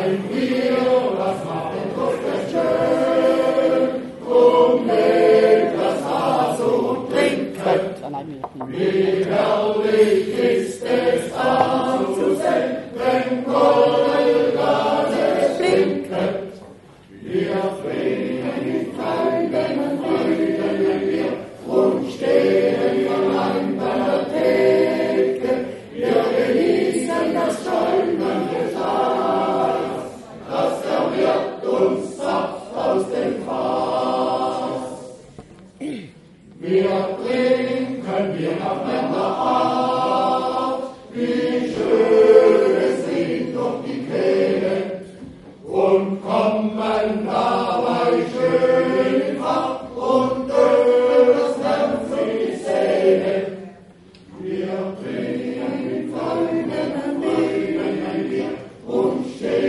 Wie herrlich ist es anzusehen, wenn Golgatha blinket. Wir fliehen in Freuden und Frieden wir und stehen allein bei der Theke. Wir genießen das schäumende Glas, das erwirkt uns Saft aus dem Fass. Wir trinken nacheinander ab, wie schön es singt durch die Kehle, und kommen dabei schön in Fach und das Herz in die Seele. Wir trinken in Freuden und Frieden und stehen